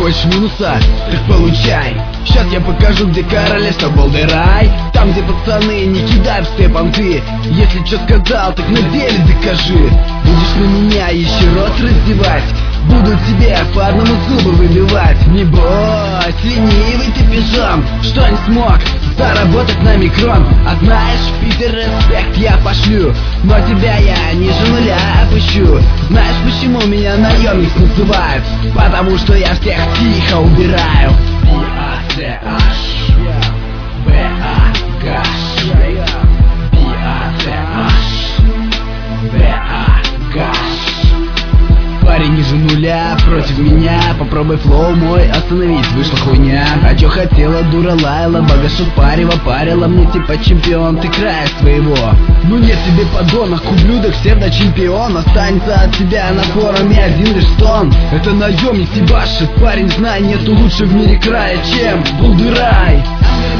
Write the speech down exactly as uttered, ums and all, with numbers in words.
хочешь минуса? Так получай. Сейчас я покажу, где королевство Балдерай. Там, где пацаны не кидают все понты. Если что сказал, так на деле докажи. Будешь на меня еще рот раздевать, буду тебе по одному зубу выбивать. Не бойся, ленивый ты пижон, что не смог заработать на микрон. А знаешь, в Питер респект я пошлю, но тебя я ниже нуля опущу. Знаешь, почему меня наемник называют? Потому что я всех тихо убираю. Би-А-Т-Аш Б-А-Гаш Би-А-Т-Аш Б-А-Гаш. Парень ниже нуля против меня, попробуй флоу мой остановить, вышла хуйня. А чё хотела, дура лаяла, багашу парила, парила мне типа чемпион, ты края своего. Ну нет тебе подонок, ублюдок, псевдо-чемпион. Останется от тебя на форуме один лишь стон. Это наемник ебашит, парень, знай, нету лучше в мире края, чем Балдерай.